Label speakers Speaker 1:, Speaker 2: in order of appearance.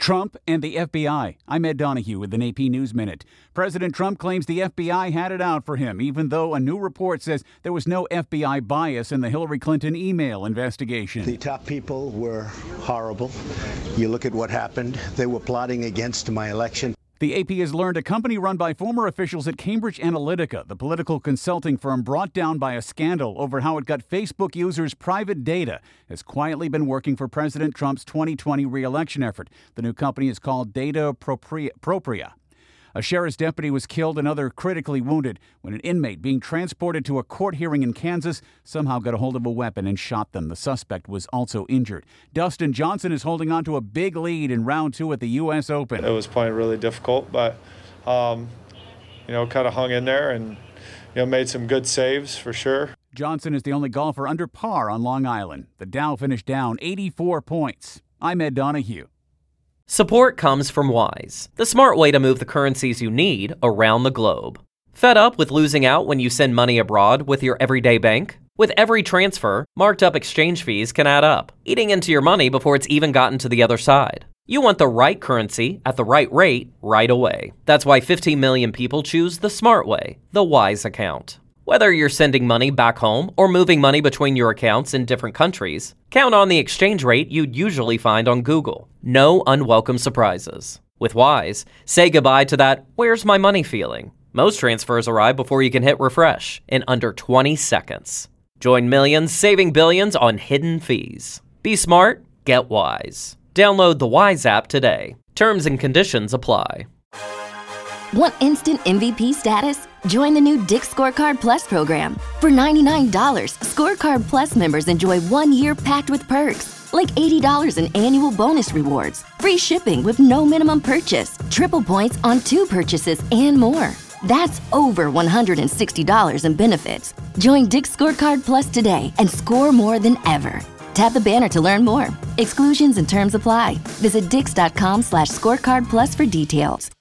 Speaker 1: Trump and the FBI. I'm Ed Donahue with an AP News Minute. President Trump claims the FBI had it out for him, even though a new report says there was no FBI bias in the Hillary Clinton email investigation.
Speaker 2: The top people were horrible. You look at what happened. They were plotting against my election.
Speaker 1: The AP has learned a company run by former officials at Cambridge Analytica, the political consulting firm brought down by a scandal over how it got Facebook users' private data, has quietly been working for President Trump's 2020 re-election effort. The new company is called Data Propria. A sheriff's deputy was killed and other critically wounded when an inmate being transported to a court hearing in Kansas somehow got a hold of a weapon and shot them. The suspect was also injured. Dustin Johnson is holding on to a big lead in round 2 at the U.S. Open.
Speaker 3: It was playing really difficult, but, kind of hung in there and, made some good saves for sure.
Speaker 1: Johnson is the only golfer under par on Long Island. The Dow finished down 84 points. I'm Ed Donahue.
Speaker 4: Support comes from Wise, the smart way to move the currencies you need around the globe. Fed up with losing out when you send money abroad with your everyday bank? With every transfer, marked up exchange fees can add up, eating into your money before it's even gotten to the other side. You want the right currency at the right rate right away. That's why 15 million people choose the smart way, the Wise account. Whether you're sending money back home or moving money between your accounts in different countries, count on the exchange rate you'd usually find on Google. No unwelcome surprises. With Wise, say goodbye to that "where's my money" feeling. Most transfers arrive before you can hit refresh in under 20 seconds. Join millions saving billions on hidden fees. Be smart, get Wise. Download the Wise app today. Terms and conditions apply.
Speaker 5: Want instant MVP status? Join the new Dick's Scorecard Plus program. For $99, Scorecard Plus members enjoy 1 year packed with perks, like $80 in annual bonus rewards, free shipping with no minimum purchase, triple points on 2 purchases, and more. That's over $160 in benefits. Join Dick's Scorecard Plus today and score more than ever. Tap the banner to learn more. Exclusions and terms apply. Visit dix.com/scorecardplus for details.